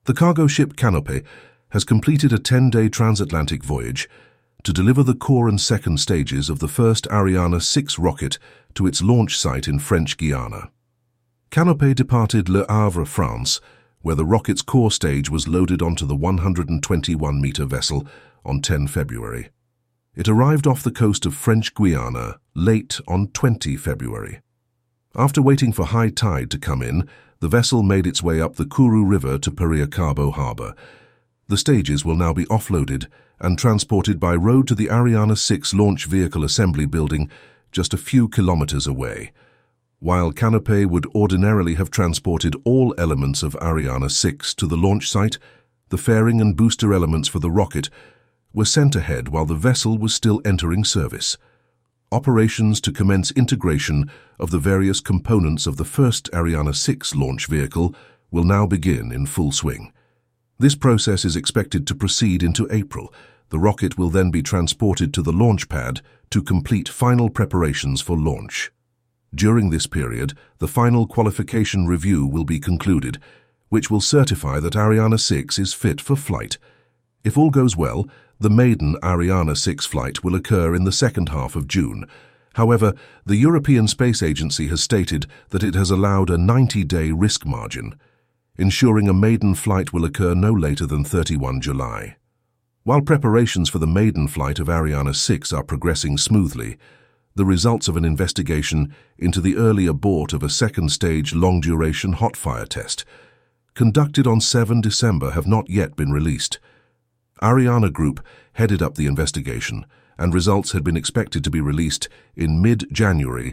The cargo ship Canopé has completed a 10-day transatlantic voyage to deliver the core and second stages of the first Ariane 6 rocket to its launch site in French Guiana. Canopé departed Le Havre, France, where the rocket's core stage was loaded onto the 121-meter vessel on 10 February. It arrived off the coast of French Guiana late on 20 February. After waiting for high tide to come in, the vessel made its way up the Kourou River to Periacabo Harbour. The stages will now be offloaded and transported by road to the Ariane 6 launch vehicle assembly building just a few kilometers away. While Canopé would ordinarily have transported all elements of Ariane 6 to the launch site, the fairing and booster elements for the rocket were sent ahead while the vessel was still entering service. Operations to commence integration of the various components of the first Ariane 6 launch vehicle will now begin in full swing. This process is expected to proceed into April. The rocket will then be transported to the launch pad to complete final preparations for launch. During this period, the final qualification review will be concluded, which will certify that Ariane 6 is fit for flight. If all goes well, the maiden Ariane 6 flight will occur in the second half of June. However, the European Space Agency has stated that it has allowed a 90-day risk margin, ensuring a maiden flight will occur no later than 31 July. While preparations for the maiden flight of Ariane 6 are progressing smoothly, the results of an investigation into the early abort of a second-stage long-duration hot-fire test, conducted on 7 December, have not yet been released. Ariane Group headed up the investigation, and results had been expected to be released in mid-January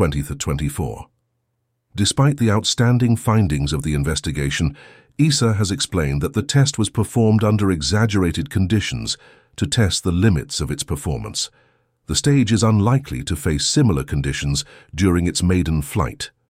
2024. Despite the outstanding findings of the investigation, ESA has explained that the test was performed under exaggerated conditions to test the limits of its performance. The stage is unlikely to face similar conditions during its maiden flight.